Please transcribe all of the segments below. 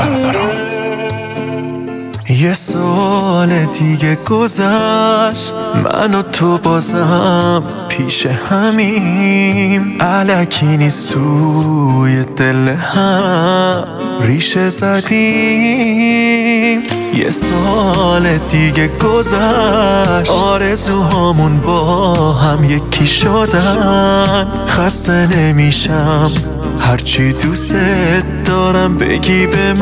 یه سال دیگه گذشت، من و تو بازم پیش همیم، الکی نیست توی دل هم ریشه زدیم. یه سال دیگه گذشت، آرزوهامون با هم یکی شدن. خسته نمیشم هرچی دوست دارم بگی به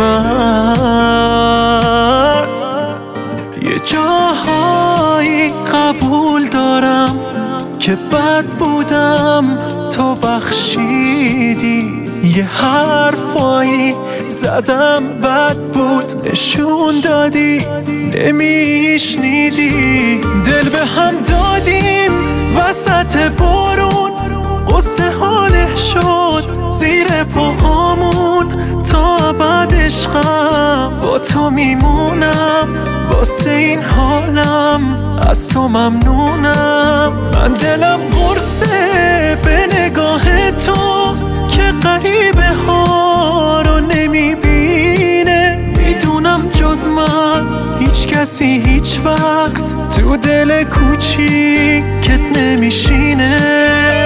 من. یه جاهایی قبول دارم که بد بودم، تو بخشیدی. یه حرفایی زدم بد بود، نشون دادی نمیشنیدی. دل به هم دادیم وسط بارون، قصه حاله شد زیر پاهامون. تا ابد عشقم با تو میمونم، واسه این حالم از تو ممنونم. من دلم قرصه به نگاه تو که غریبه ها رو نمیبینه. میدونم جز من هیچ کسی هیچ وقت تو دل کوچیکت نمیشینه.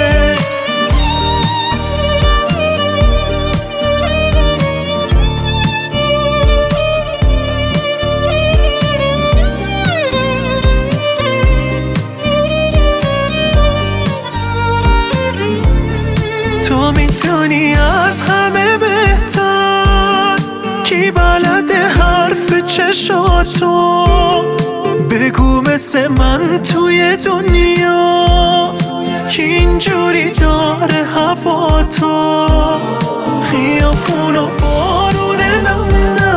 تو میدونی از همه بهتر کی بلده حرف چشاتو. بگو مثل من توی دنیا کی اینجوری داره هوا تو. خیابون و بارون نم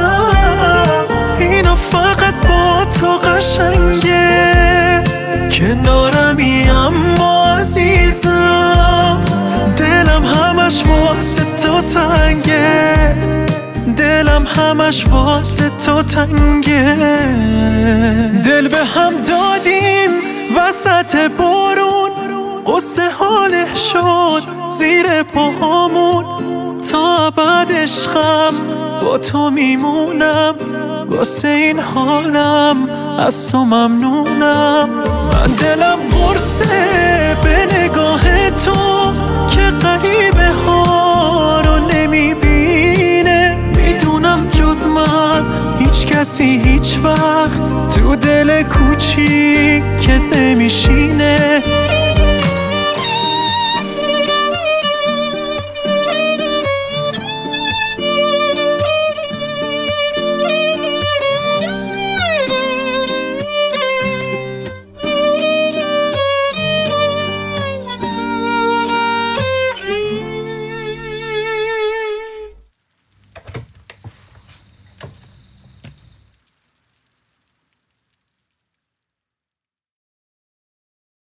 اینا فقط با تو قشنگه. کنارمی اما عزیزم، دلم همش واسه تو تنگه. دلم همش واسه تو تنگه. دل به هم دادیم وسط بارون، قصه حاله شد زیر پاهامون. تا ابد عشقم با تو میمونم، واسه این حالم از تو ممنونم. من دلم قرصه به نگاه تو که غریبه ها رو نمیبینه. میدونم جز من هیچ کسی هیچ وقت تو دل کوچیکت نمیشینه.